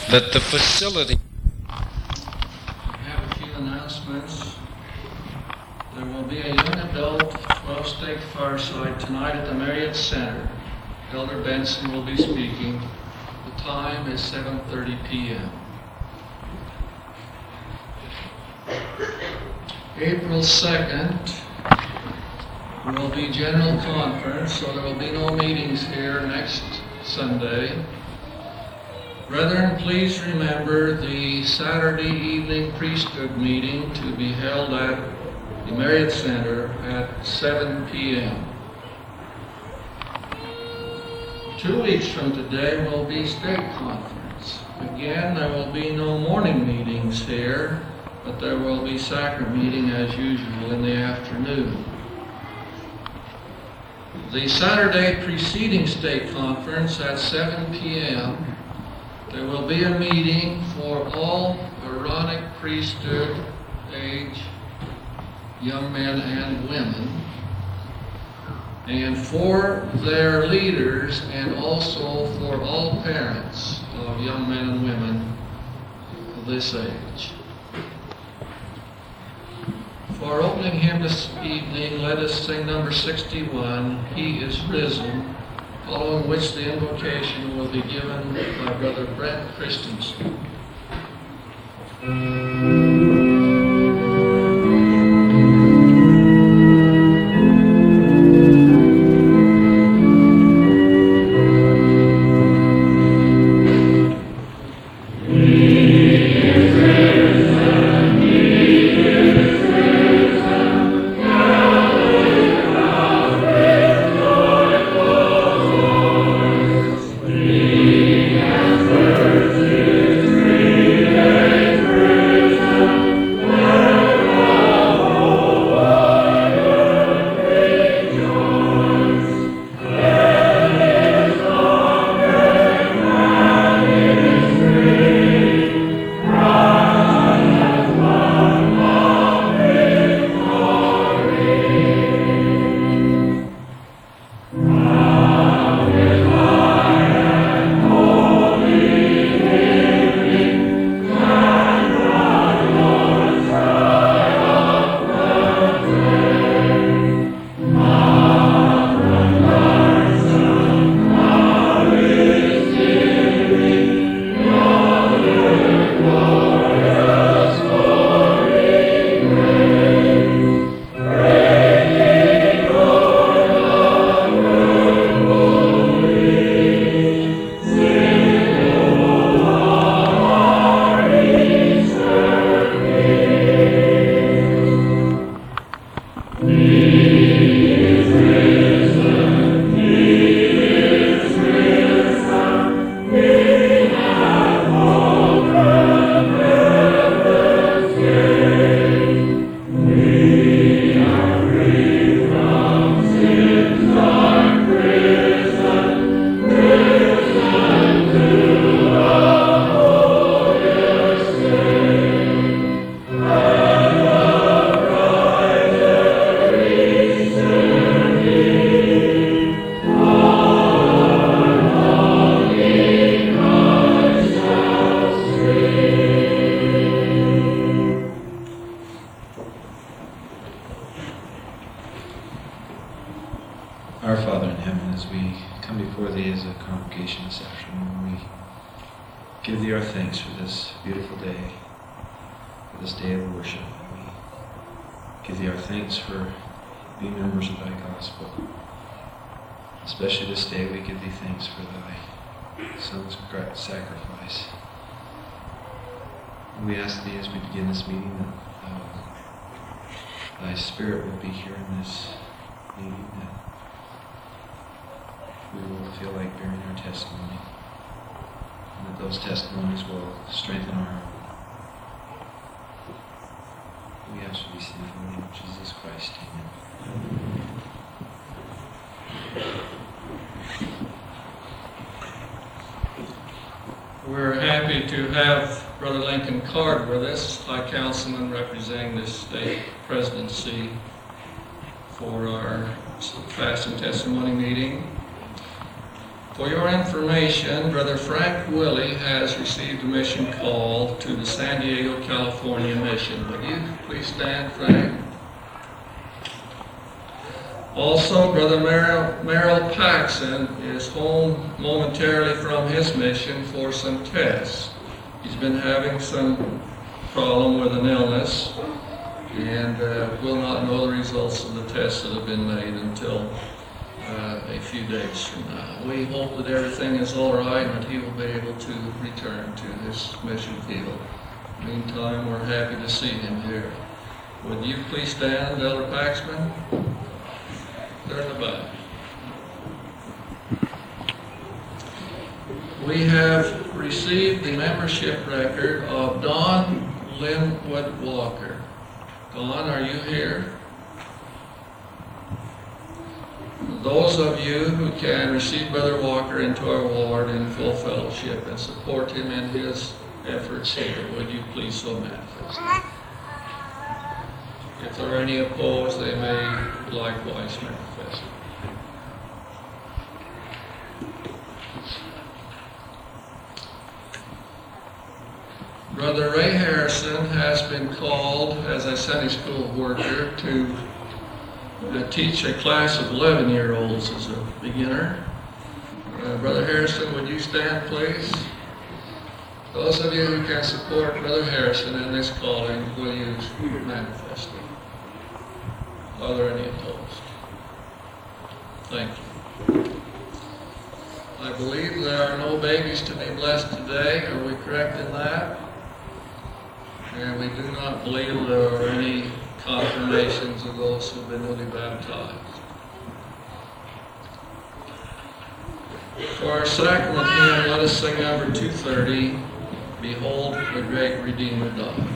that the facility... I have a few announcements. There will be a young adult 12-stake fireside tonight at the Marriott Center. Elder Benson will be speaking. The time is 7:30 p.m. April 2nd will be General Conference, so there will be no meetings here next Sunday. Brethren, please remember the Saturday evening priesthood meeting to be held at the Marriott Center at 7 p.m. 2 weeks from today will be State Conference. Again, there will be no morning meetings here, but there will be sacrament meeting as usual in the afternoon. The Saturday preceding State Conference at 7 p.m., there will be a meeting for all Aaronic priesthood age young men and women, and for their leaders, and also for all parents of young men and women of this age. For our opening hymn this evening, let us sing number 61, He is Risen, following which the invocation will be given by Brother Brent Christensen. Especially this day, we give thee thanks for thy Son's sacrifice. And we ask thee as we begin this meeting that thy Spirit will be here in this meeting, that we will feel like bearing our testimony, and that those testimonies will strengthen our own. We ask for these things in the name of Jesus Christ. Amen. We're happy to have Brother Lincoln Card with us, High Councilman representing this state presidency for our fast and testimony meeting. For your information, Brother Frank Willie has received a mission call to the San Diego, California mission. Would you please stand, Frank? Also, Brother Merrill Paxson is home momentarily from his mission for some tests. He's been having some problem with an illness and will not know the results of the tests that have been made until a few days from now. We hope that everything is all right and that he will be able to return to his mission field. Meantime, we're happy to see him here. Would you please stand, Elder Paxman? There in the back. We have received the membership record of Don Linwood Walker. Don, are you here? Those of you who can receive Brother Walker into our ward in full fellowship and support him in his efforts here, would you please so manifest? If there are any opposed, they may likewise manifest. Brother Ray Harrison has been called as a Sunday school worker to teach a class of 11-year-olds as a beginner. Brother Harrison, would you stand, please? Those of you who can support Brother Harrison in this calling, will you manifest it? Are there any opposed? Thank you. I believe there are no babies to be blessed today. Are we correct in that? And we do not believe there are any confirmations of those who have been newly baptized. For our sacrament hymn, let us sing number 230, Behold the Great Redeemer died.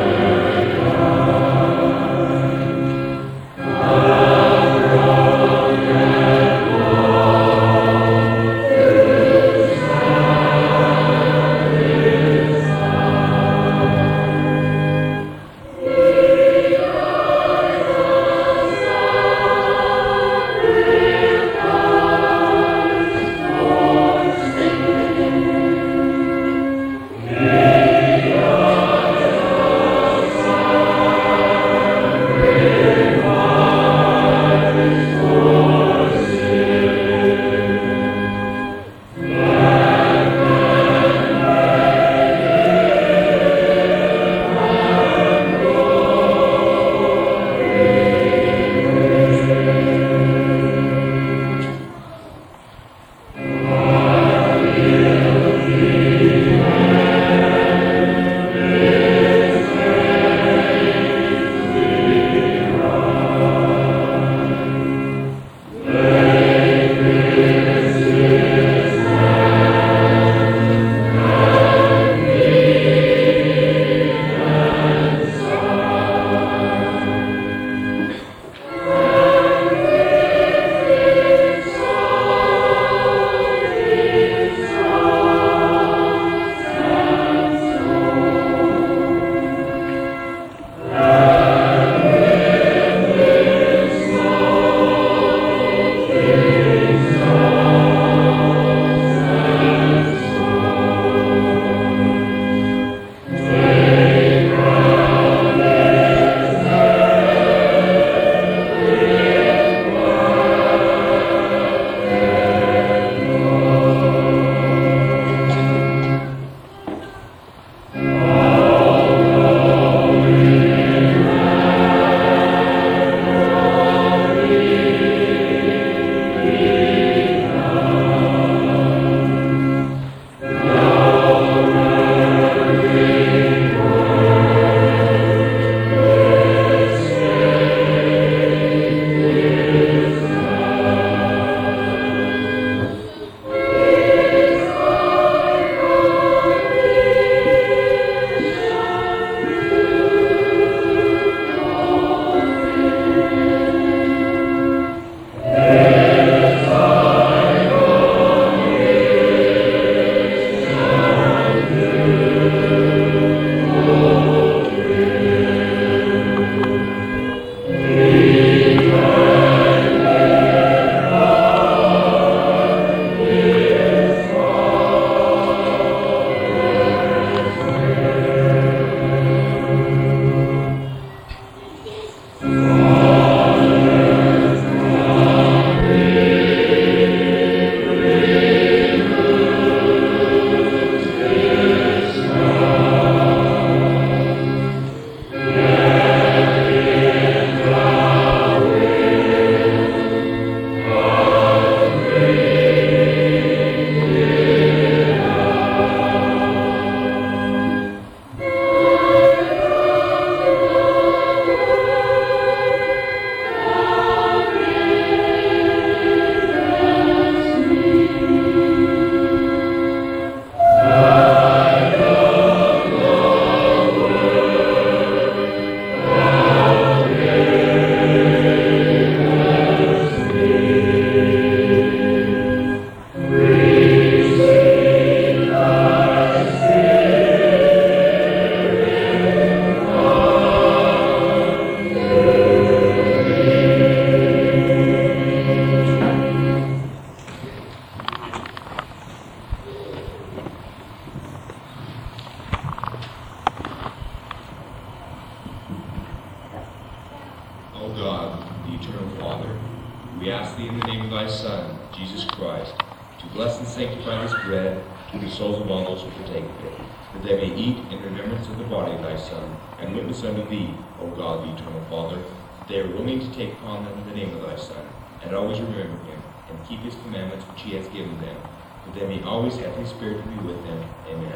Oh O God, the eternal Father, we ask thee in the name of thy Son, Jesus Christ, to bless and sanctify this bread to the souls of all those who partake of it, that they may eat in remembrance of the body of thy Son, and witness unto thee, O God, the eternal Father, that they are willing to take upon them the name of thy Son, and always remember him, and keep his commandments which he has given them, that they may always have his Spirit to be with them. Amen.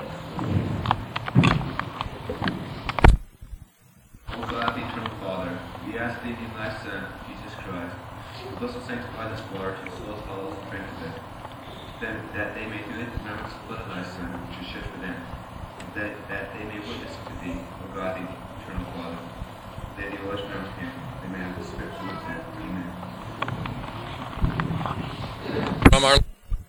O God, the eternal Father, we ask thee in thy Son, Jesus Christ, to bless and sanctify this water to the souls of all those who drink of it, that they may do the remembrance of the blood of thy Son, which is shed for them, that they may witness to thee, O God, the eternal Father, that they always remember him, they may have the Spirit to with them. Amen. From our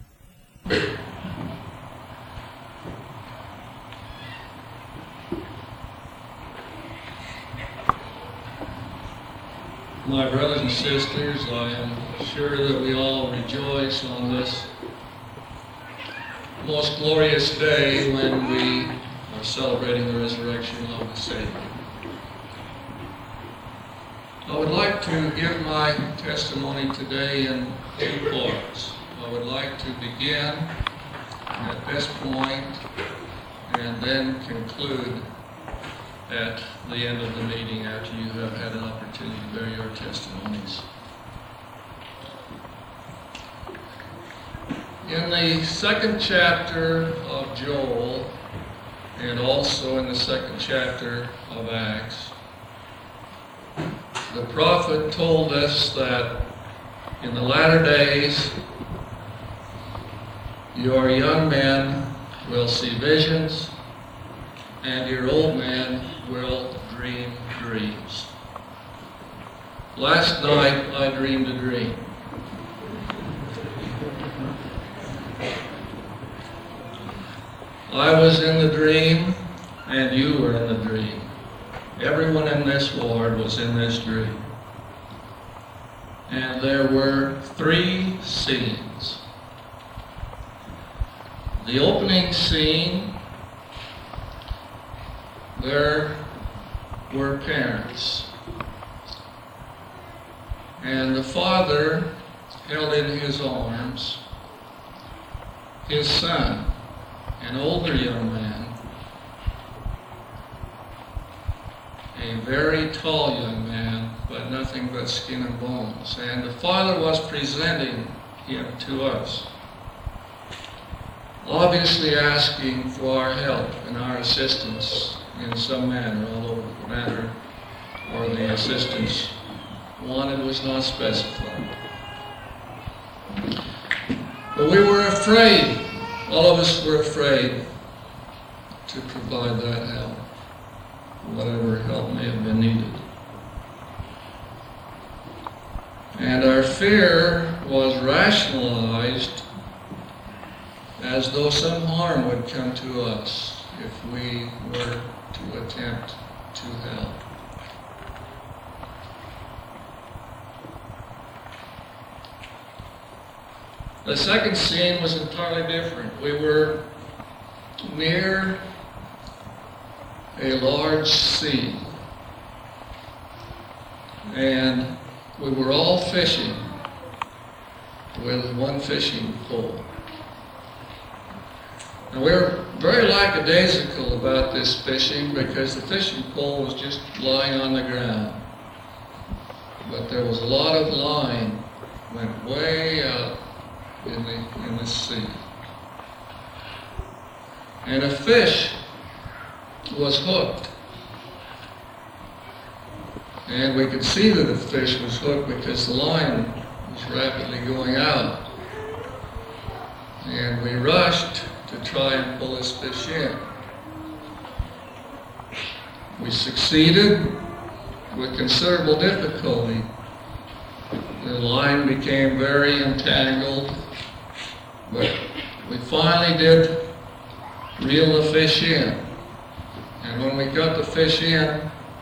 My brothers and sisters, I am sure that we all rejoice on this most glorious day when we are celebrating the resurrection of the Savior. I would like to give my testimony today in two parts. I would like to begin at this point and then conclude at the end of the meeting after you have had an opportunity to bear your testimonies. In the second chapter of Joel, and also in the second chapter of Acts, the prophet told us that in the latter days, your young men will see visions, and your old men will dream dreams. Last night I dreamed a dream. I was in the dream, and you were in the dream. Everyone in this ward was in this dream. And there were 3 scenes. The opening scene, there were parents. And the father held in his arms his son, an older young man, a very tall young man, but nothing but skin and bones. And the father was presenting him to us, obviously asking for our help and our assistance in some manner, although the manner or the assistance wanted was not specified. But we were afraid, all of us were afraid to provide that help, whatever help may have been needed. And our fear was rationalized as though some harm would come to us if we were to attempt to help. The second scene was entirely different. We were near a large sea. and we were all fishing with one fishing pole. And we were very lackadaisical about this fishing because the fishing pole was just lying on the ground. But there was a lot of line went way out in the sea. And a fish was hooked. And we could see that the fish was hooked because the line was rapidly going out. And we rushed to try and pull this fish in. We succeeded with considerable difficulty. The line became very entangled, but we finally did reel the fish in. And when we got the fish in,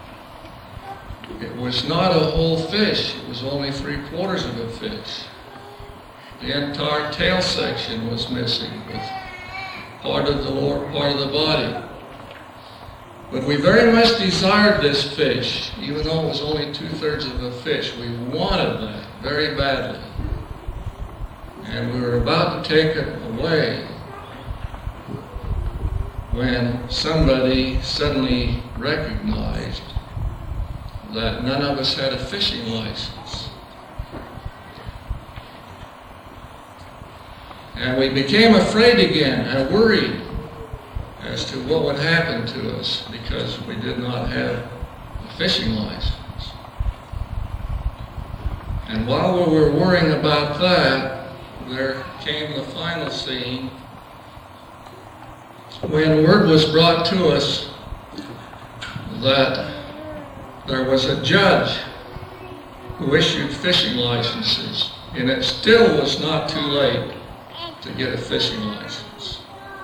it was not a whole fish, it was only 3/4 of a fish. The entire tail section was missing, with part of the lower part of the body. But we very much desired this fish, even though it was only 2/3 of a fish. We wanted that very badly. And we were about to take it away when somebody suddenly recognized that none of us had a fishing license. And we became afraid again and worried as to what would happen to us because we did not have a fishing license. And while we were worrying about that, there came the final scene when word was brought to us that there was a judge who issued fishing licenses, and it still was not too late to get a fishing license.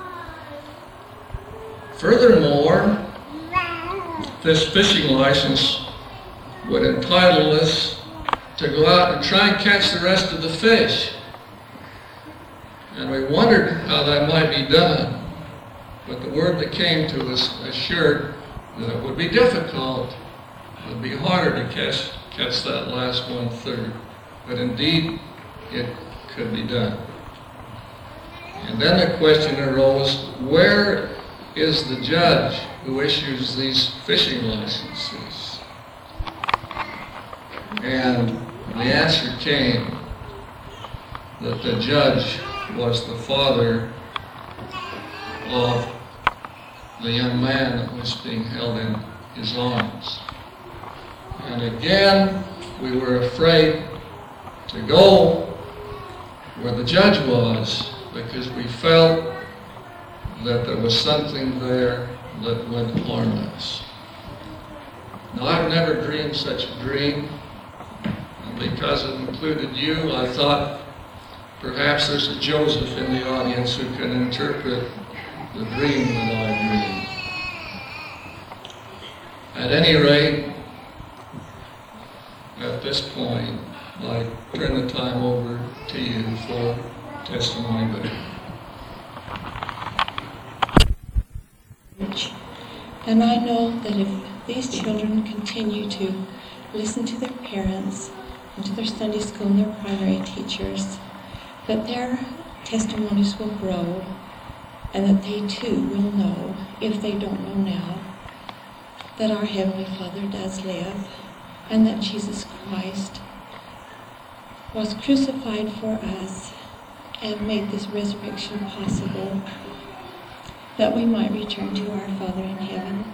Furthermore, this fishing license would entitle us to go out and try and catch the rest of the fish. And we wondered how that might be done, but the word that came to us assured that it would be difficult. It would be harder to catch that last 1/3, but indeed it could be done. And then the question arose, where is the judge who issues these fishing licenses? And the answer came that the judge was the father of the young man that was being held in his arms. And again, we were afraid to go where the judge was because we felt that there was something there that would harm us. Now, I've never dreamed such a dream, and because it included you, I thought perhaps there's a Joseph in the audience who can interpret the dream that I dreamed. At any rate, at this point, I turn the time over to you for testimony. And I know that if these children continue to listen to their parents and to their Sunday school and their primary teachers, that their testimonies will grow and that they too will know, if they don't know now, that our Heavenly Father does live and that Jesus Christ was crucified for us and made this resurrection possible, that we might return to our Father in heaven.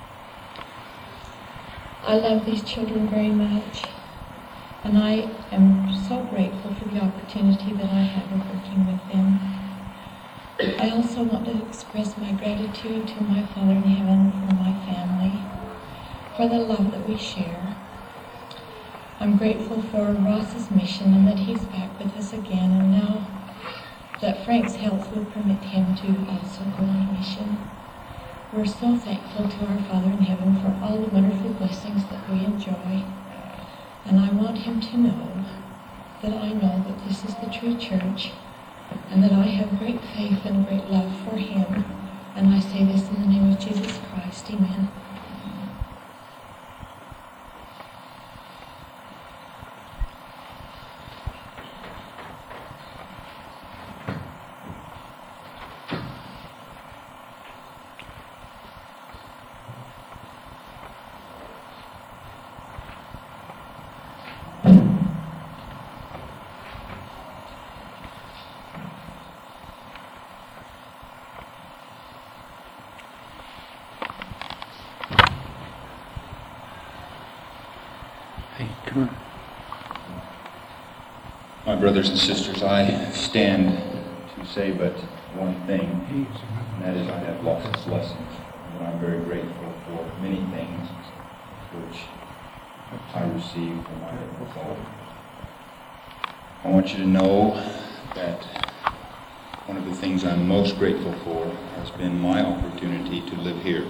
I love these children very much, and I am so grateful for the opportunity that I have of working with them. I also want to express my gratitude to my Father in heaven for my family, for the love that we share. I'm grateful for Ross's mission and that he's back with us again, and now that Frank's health will permit him to also go on mission. We're so thankful to our Father in heaven for all the wonderful blessings that we enjoy, and I want him to know that this is the true church and that I have great faith and great love for him, and I say this in the name of Jesus Christ. Amen. My brothers and sisters, I stand to say but one thing, and that is I have lost blessings, and I'm very grateful for many things which I received from my Heavenly Father. I want you to know that one of the things I'm most grateful for has been my opportunity to live here.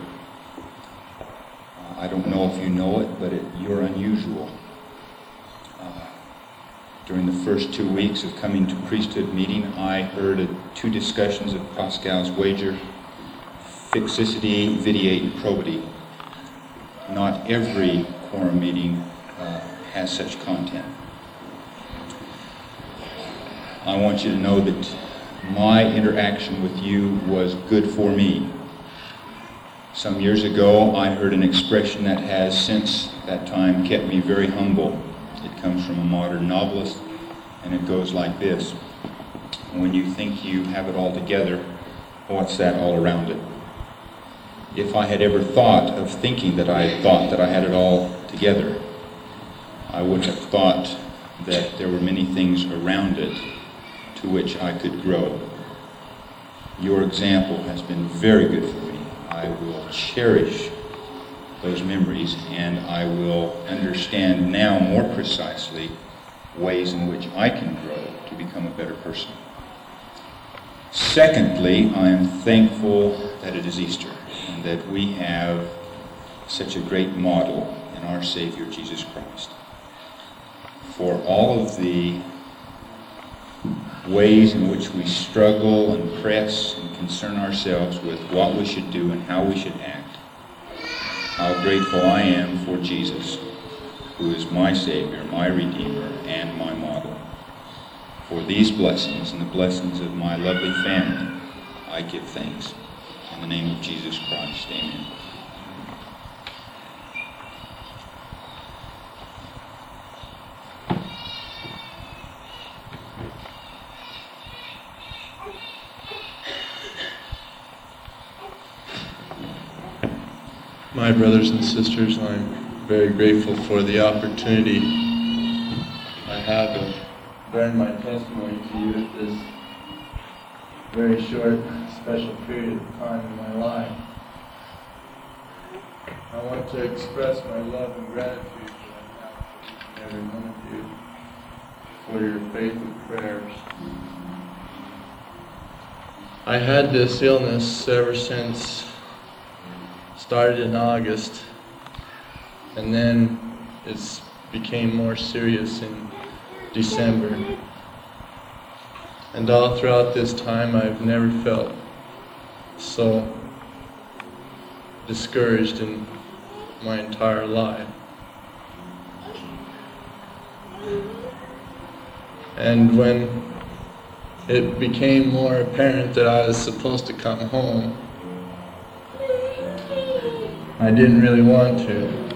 I don't know if you know it, but you're unusual. During the first 2 weeks of coming to priesthood meeting, I heard 2 discussions of Pascal's wager, fixicity, vitiate, and probity. Not every quorum meeting has such content. I want you to know that my interaction with you was good for me. Some years ago, I heard an expression that has since that time kept me very humble. It comes from a modern novelist, and it goes like this. When you think you have it all together, what's that all around it? If I had ever thought of thinking that I thought that I had it all together, I would have thought that there were many things around it to which I could grow. Your example has been very good for me. I will cherish those memories, and I will understand now more precisely ways in which I can grow to become a better person. Secondly, I am thankful that it is Easter and that we have such a great model in our Savior Jesus Christ. For all of the ways in which we struggle and press and concern ourselves with what we should do and how we should act, how grateful I am for Jesus, who is my Savior, my Redeemer, and my model. For these blessings and the blessings of my lovely family, I give thanks. In the name of Jesus Christ, amen. My brothers and sisters, I'm very grateful for the opportunity I have of bearing my testimony to you at this very short, special period of time in my life. I want to express my love and gratitude that I have for each and every one of you for your faithful prayers. I had this illness ever since started in August, and then it became more serious in December. And all throughout this time, I've never felt so discouraged in my entire life. And when it became more apparent that I was supposed to come home, I didn't really want to.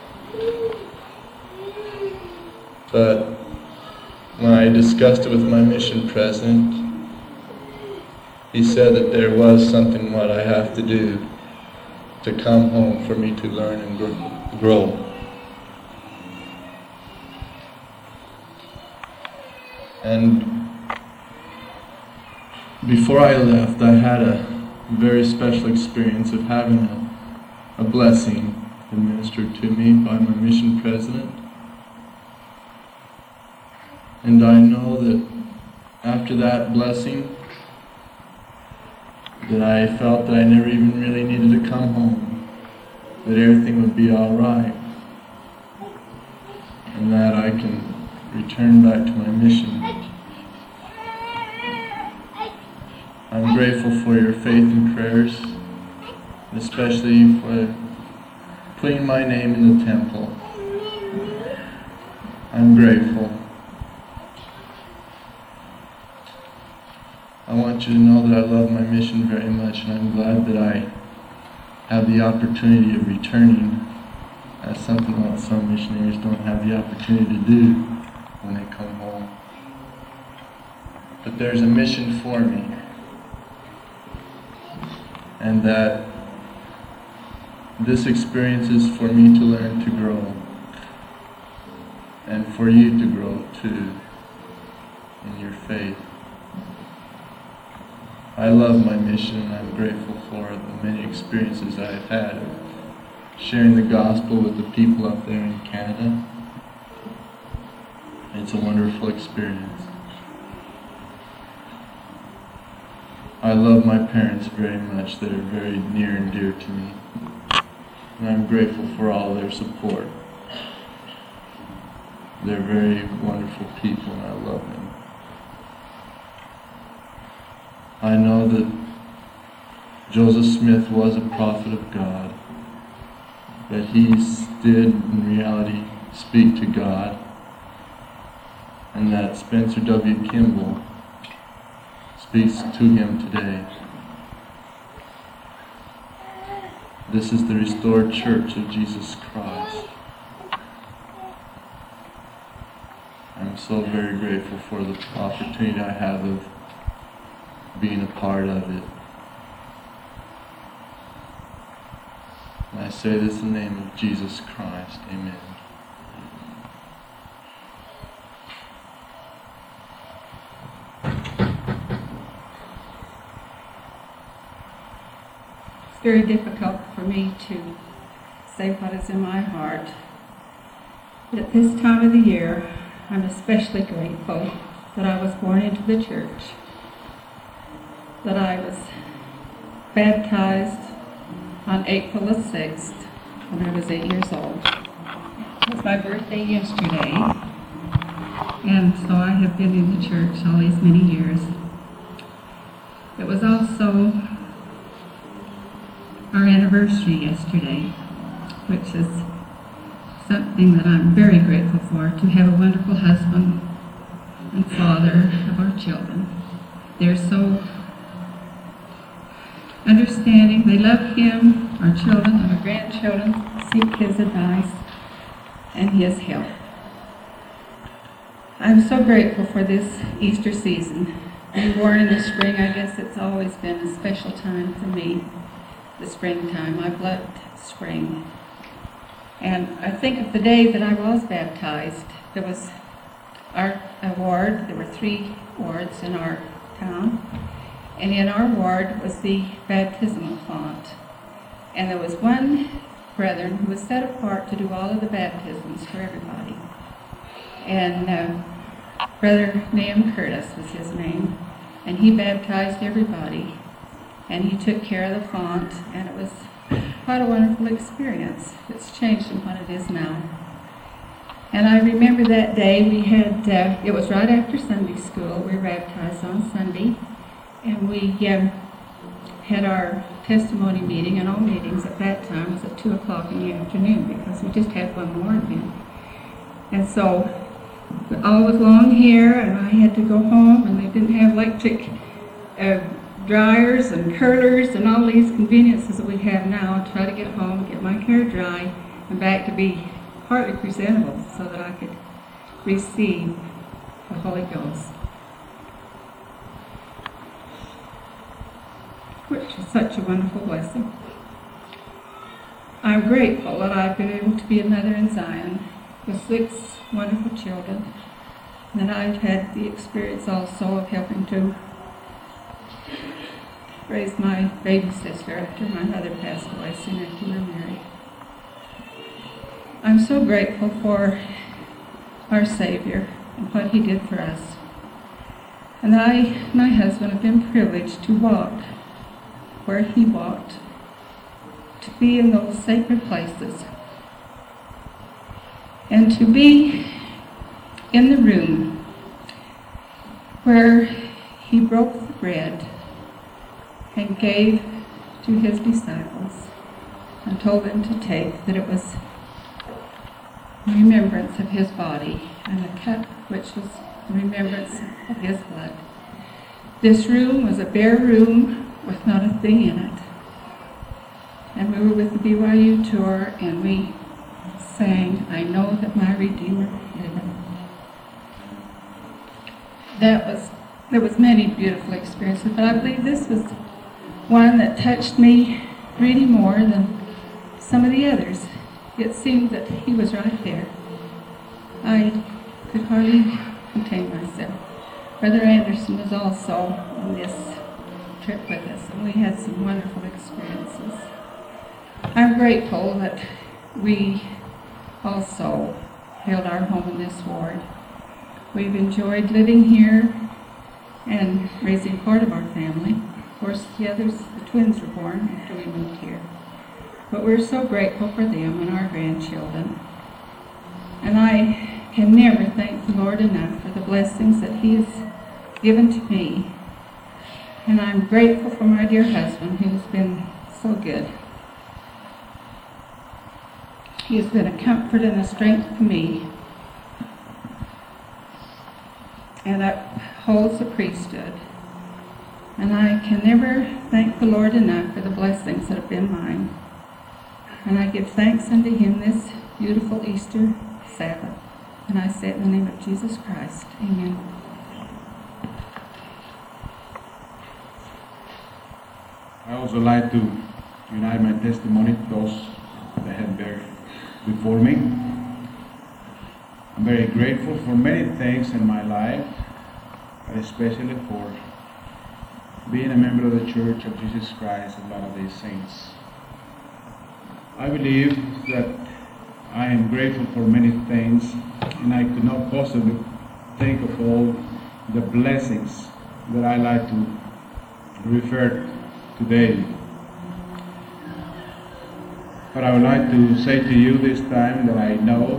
But when I discussed it with my mission president, he said that there was something what I have to do to come home for me to learn and grow. And before I left, I had a very special experience of having a blessing administered to me by my mission president. And I know that after that blessing, that I felt that I never even really needed to come home, that everything would be all right, and that I can return back to my mission. I'm grateful for your faith and prayers, especially for putting my name in the temple. I'm grateful. I want you to know that I love my mission very much, and I'm glad that I have the opportunity of returning. That's something that some missionaries don't have the opportunity to do when they come home. But there's a mission for me, and that this experience is for me to learn to grow. and for you to grow too in your faith. I love my mission, and I'm grateful for the many experiences I've had of sharing the gospel with the people up there in Canada. It's a wonderful experience. I love my parents very much. They're very near and dear to me. And I'm grateful for all their support. They're very wonderful people, and I love them. I know that Joseph Smith was a prophet of God, that he did in reality speak to God, and that Spencer W. Kimball speaks to him today. This is the restored church of Jesus Christ. I'm so very grateful for the opportunity I have of being a part of it. And I say this in the name of Jesus Christ. Amen. It's very difficult for me to say what is in my heart. But at this time of the year, I'm especially grateful that I was born into the church, that I was baptized on April the 6th when I was 8 years old. It was my birthday yesterday, and so I have been in the church all these many years. It was also our anniversary yesterday, which is something that I'm very grateful for, to have a wonderful husband and father of our children. They're so understanding. They love him, our children, and our grandchildren, seek his advice and his help. I'm so grateful for this Easter season. Being born in the spring, I guess it's always been a special time for me, the springtime. I've loved spring. And I think of the day that I was baptized. There was our ward. There were 3 wards in our town. And in our ward was the baptismal font. And there was one brethren who was set apart to do all of the baptisms for everybody. And Brother Nahum Curtis was his name. And he baptized everybody. And he took care of the font. And it was quite a wonderful experience. It's changed from what it is now. And I remember that day we had, it was right after Sunday school. We were baptized on Sunday. And we had our testimony meeting, and all meetings at that time was at 2 o'clock in the afternoon because we just had one more event. And so all with long hair, and I had to go home, and they didn't have electric dryers and curlers and all these conveniences that we have now. Try to get home, get my hair dry, and back to be partly presentable so that I could receive the Holy Ghost, which is such a wonderful blessing. I'm grateful that I've been able to be a mother in Zion with 6 wonderful children, and that I've had the experience also of helping to raise my baby sister after my mother passed away soon after we were married. I'm so grateful for our Savior and what he did for us. And I and my husband have been privileged to walk where he walked, to be in those sacred places, and to be in the room where he broke the bread and gave to his disciples and told them to take, that it was in remembrance of his body, and the cup which was in remembrance of his blood. This room was a bare room with not a thing in it. And we were with the BYU tour, and we sang, "I Know That My Redeemer Liveth." There was many beautiful experiences, but I believe this was one that touched me really more than some of the others. It seemed that he was right there. I could hardly contain myself. Brother Anderson was also on this trip with us, and we had some wonderful experiences. I'm grateful that we also held our home in this ward. We've enjoyed living here and raising part of our family. Of course, the twins were born after we moved here. But we're so grateful for them and our grandchildren. And I can never thank the Lord enough for the blessings that He has given to me. And I'm grateful for my dear husband, who's been so good. He has been a comfort and a strength to me, and upholds the priesthood. And I can never thank the Lord enough for the blessings that have been mine. And I give thanks unto Him this beautiful Easter Sabbath. And I say it in the name of Jesus Christ. Amen. I also like to unite my testimony to those that have been before me. I'm very grateful for many things in my life, but especially for being a member of the Church of Jesus Christ and Latter-day Saints. I believe that I am grateful for many things, and I could not possibly think of all the blessings that I like to refer today. But I would like to say to you this time that I know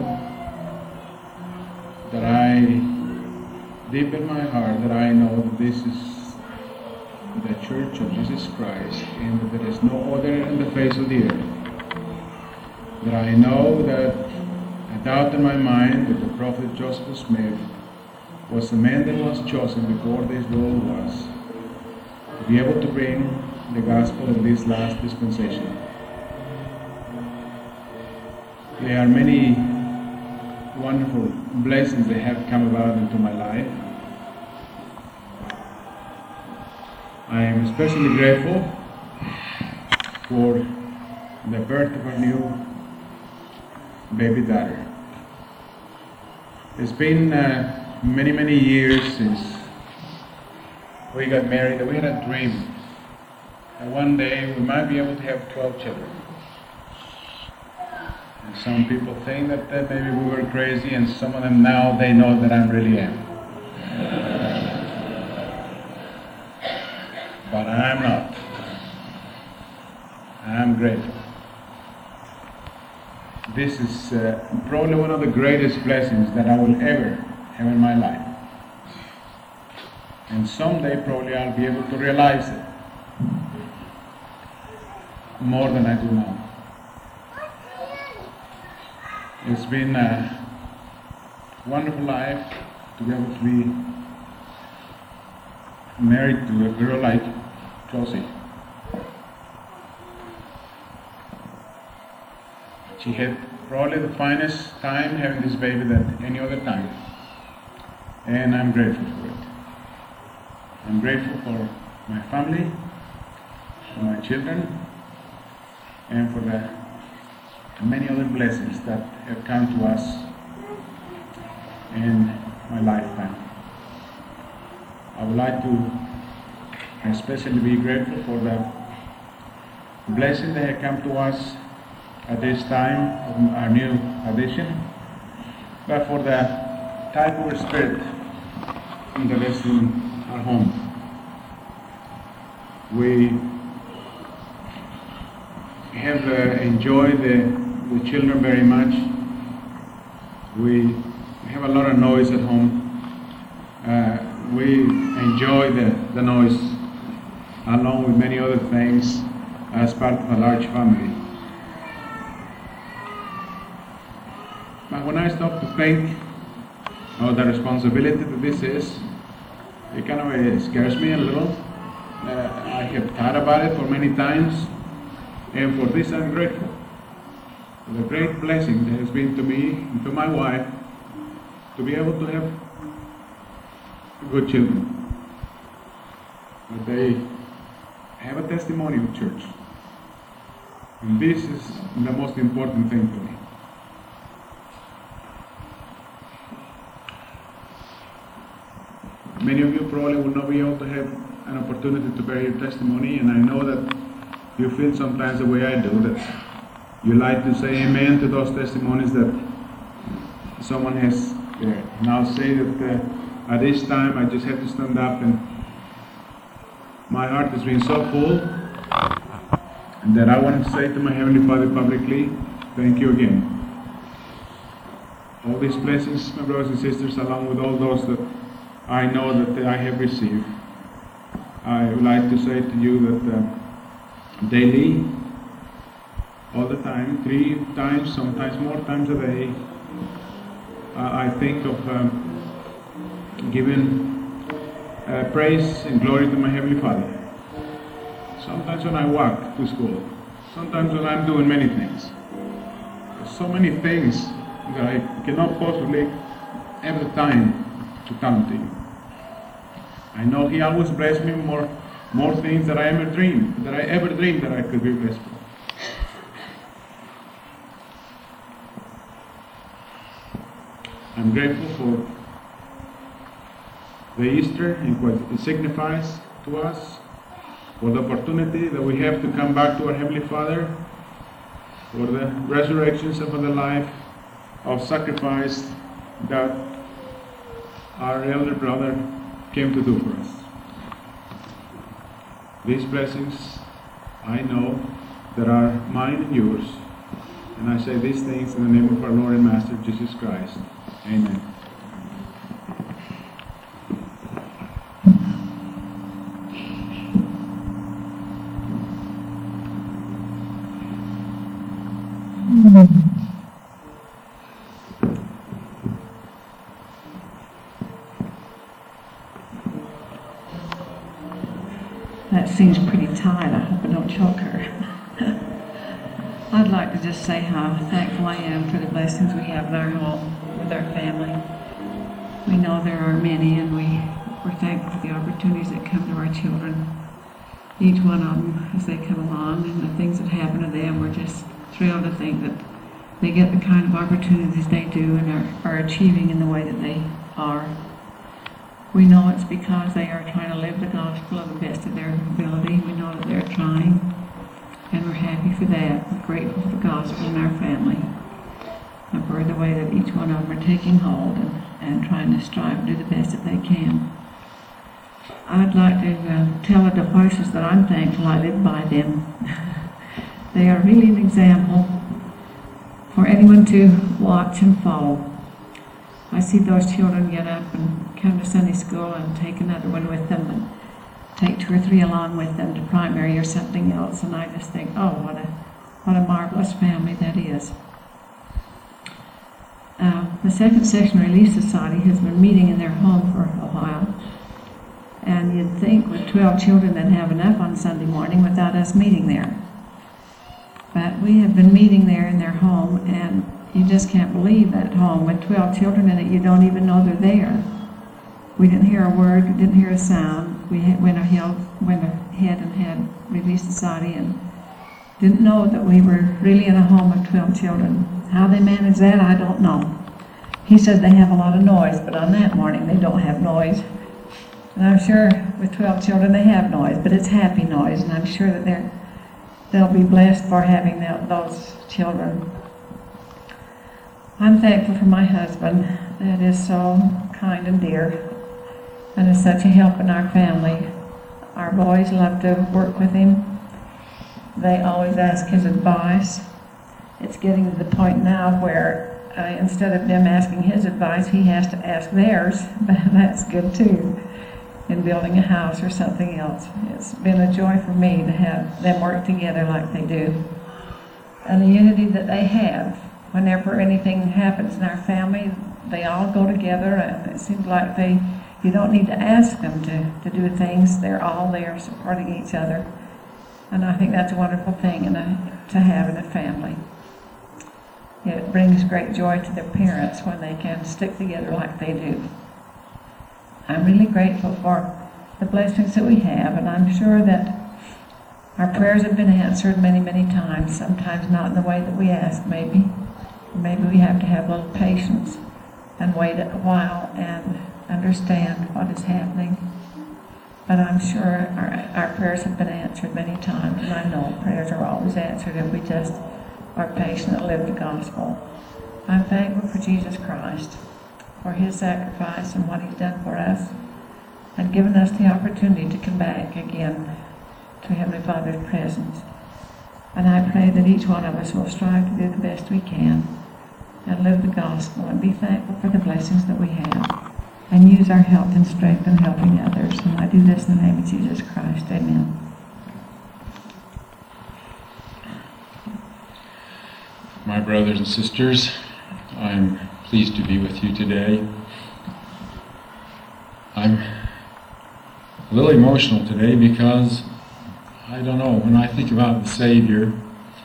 that deep in my heart, that I know that this is the Church of Jesus Christ, and that there is no other in the face of the earth. That I know that a doubt in my mind that the prophet Joseph Smith was the man that was chosen before this world was, to be able to bring the gospel in this last dispensation. There are many wonderful blessings that have come about into my life. I am especially grateful for the birth of our new baby daughter. It's been many years since we got married, and we had a dream that one day we might be able to have 12 children. And some people think that maybe we were crazy, and some of them now, they know that I really am. But I'm not. I'm grateful. This is probably one of the greatest blessings that I will ever have in my life. And someday probably I'll be able to realize it more than I do now. It's been a wonderful life to be able to be married to a girl like Josie. She had probably the finest time having this baby than any other time. And I'm grateful for it. I'm grateful for my family, for my children, and for the many other blessings that have come to us in my lifetime. I would like to especially be grateful for the blessing that have come to us at this time of our new addition, but for the type of spirit that is in our home. We have enjoyed the children very much. We have a lot of noise at home. We enjoy the noise along with many other things as part of a large family. But when I stop to think of the responsibility that this is, it kind of scares me a little. I have thought about it for many times, and for this I'm grateful. For the great blessing that has been to me and to my wife to be able to have good children. That they have a testimony of church. And this is the most important thing for me. many of you probably will not be able to have an opportunity to bear your testimony, and I know that you feel sometimes the way I do, that you like to say amen to those testimonies that someone has and I'll say that at this time I just have to stand up, and my heart has been so full that I want to say to my Heavenly Father publicly, thank you again. All these blessings, my brothers and sisters, along with all those that I know that I have received, I would like to say to you that daily, all the time, 3 times, sometimes more times a day, I think of giving praise and glory to my Heavenly Father. Sometimes when I walk to school, sometimes when I'm doing many things. There's so many things that I cannot possibly have the time to count to you. I know He always blesses me more things than I ever dreamed that I could be blessed with. I'm grateful for the Easter and what it signifies to us, for the opportunity that we have to come back to our Heavenly Father, for the resurrections and for the life of sacrifice that our elder brother came to do for us. These blessings, I know, that are mine and yours, and I say these things in the name of our Lord and Master Jesus Christ. Amen. That seems pretty tight. I hope I don't choke her. I'd like to just say how thankful I am for the blessings we have in our home with our family. We know there are many, and we're thankful for the opportunities that come to our children. Each one of them as they come along, and the things that happen to them, we're just thrilled to think that they get the kind of opportunities they do and are achieving in the way that they are. We know it's because they are trying to live the gospel of the best of their ability. We know that they're trying, and we're happy for that. We're grateful for the gospel in our family, and for the way that each one of them are taking hold and trying to strive to do the best that they can. I'd like to tell the voices that I'm thankful I live by them. They are really an example for anyone to watch and follow. I see those children get up and come to Sunday school and take another one with them and take 2 or 3 along with them to primary or something else, and I just think, oh, what a marvelous family that is. The Second Section Relief Society has been meeting in their home for a while, and you'd think with 12 children they'd have enough on Sunday morning without us meeting there. But we have been meeting there in their home, and you just can't believe that home with 12 children in it. You don't even know they're there. We didn't hear a word, we didn't hear a sound. We went ahead and had Relief Society and didn't know that we were really in a home of 12 children. How they manage that, I don't know. He said they have a lot of noise, but on that morning they don't have noise. And I'm sure with 12 children they have noise, but it's happy noise, and I'm sure that they'll be blessed for having those children. I'm thankful for my husband that is so kind and dear and is such a help in our family. Our boys love to work with him. They always ask his advice. It's getting to the point now where instead of them asking his advice, he has to ask theirs, but that's good too, in building a house or something else. It's been a joy for me to have them work together like they do. And the unity that they have. Whenever anything happens in our family, they all go together, and it seems like you don't need to ask them to do things. They're all there supporting each other. And I think that's a wonderful thing to have in a family. It brings great joy to their parents when they can stick together like they do. I'm really grateful for the blessings that we have, and I'm sure that our prayers have been answered many, many times, sometimes not in the way that we ask, maybe. Maybe we have to have a little patience and wait a while and understand what is happening. But I'm sure our prayers have been answered many times, and I know prayers are always answered if we just are patient and live the gospel. I'm thankful for Jesus Christ, for his sacrifice and what he's done for us, and given us the opportunity to come back again to Heavenly Father's presence. And I pray that each one of us will strive to do the best we can and live the gospel and be thankful for the blessings that we have and use our health and strength in helping others. And I do this in the name of Jesus Christ. Amen. My brothers and sisters, I'm pleased to be with you today. I'm a little emotional today because, I don't know, when I think about the Savior,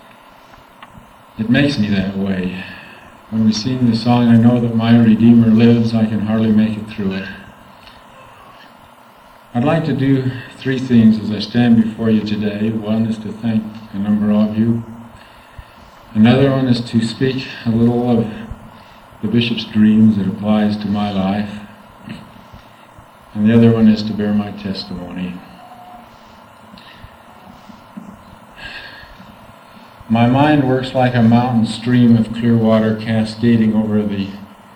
it makes me that way. When we sing the song, I know that my Redeemer lives, I can hardly make it through it. I'd like to do three things as I stand before you today. One is to thank a number of you. Another one is to speak a little of the bishop's dreams that applies to my life. And the other one is to bear my testimony. My mind works like a mountain stream of clear water cascading over the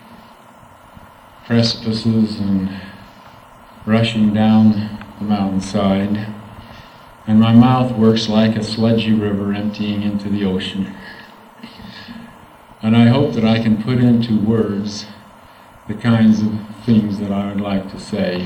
precipices and rushing down the mountainside. And my mouth works like a sludgy river emptying into the ocean. And I hope that I can put into words the kinds of things that I would like to say.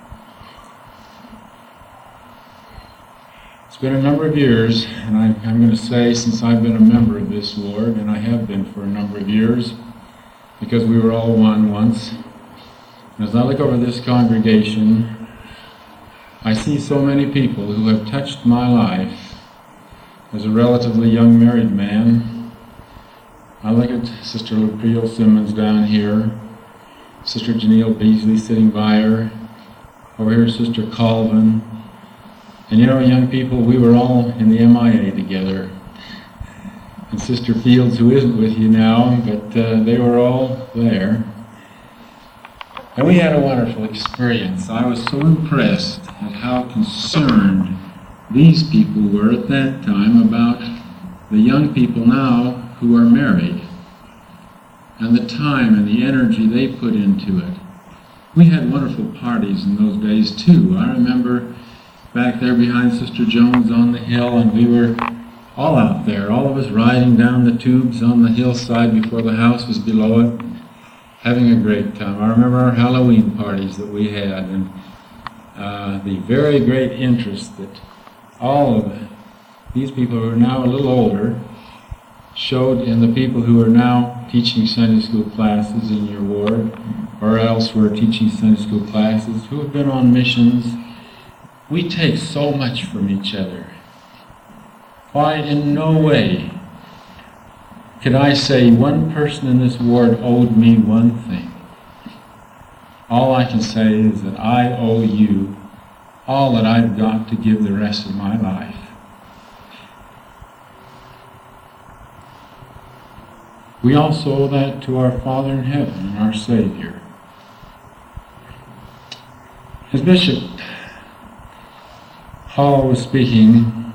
It's been a number of years, and I'm going to say since I've been a member of this Lord, and I have been for a number of years, because we were all one once. And as I look over this congregation, I see so many people who have touched my life. As a relatively young married man, I look at Sister Lucille Simmons down here, Sister Janelle Beasley sitting by her, over here Sister Colvin. And you know, young people, we were all in the MIA together. And Sister Fields, who isn't with you now, but they were all there. And we had a wonderful experience. I was so impressed at how concerned these people were at that time about the young people now who are married, and the time and the energy they put into it. We had wonderful parties in those days too. I remember back there behind Sister Jones on the hill, and we were all out there, all of us riding down the tubes on the hillside before the house was below it, having a great time. I remember our Halloween parties that we had, and the very great interest that all of these people who are now a little older showed in the people who are now teaching Sunday school classes in your ward, or elsewhere teaching Sunday school classes, who have been on missions. We take so much from each other. Why, in no way could I say one person in this ward owed me one thing. All I can say is that I owe you all that I've got to give the rest of my life. We also owe that to our Father in heaven and our Savior. As Bishop Hall was speaking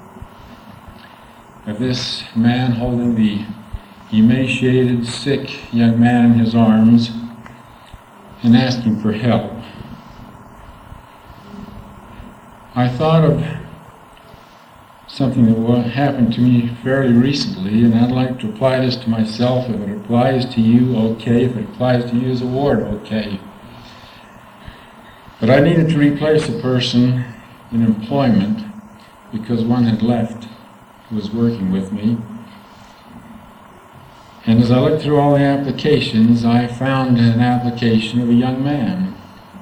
of this man holding the emaciated, sick young man in his arms and asking for help, I thought of something that happened to me fairly recently, and I'd like to apply this to myself. If it applies to you, okay. If it applies to you as a ward, okay. But I needed to replace a person in employment because one had left who was working with me. And as I looked through all the applications, I found an application of a young man.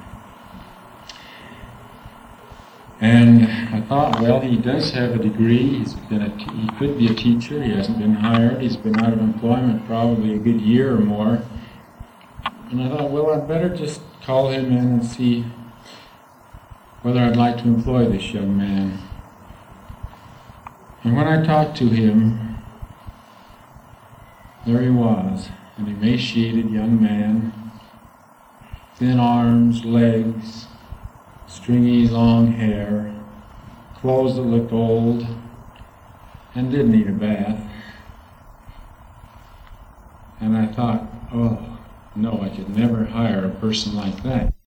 And I thought, well, he does have a degree. He could be a teacher. He hasn't been hired. He's been out of employment probably a good year or more. And I thought, well, I'd better just call him in and see whether I'd like to employ this young man. And when I talked to him, there he was, an emaciated young man, thin arms, legs, stringy long hair, clothes that looked old, and did need a bath. And I thought, oh, no, I could never hire a person like that.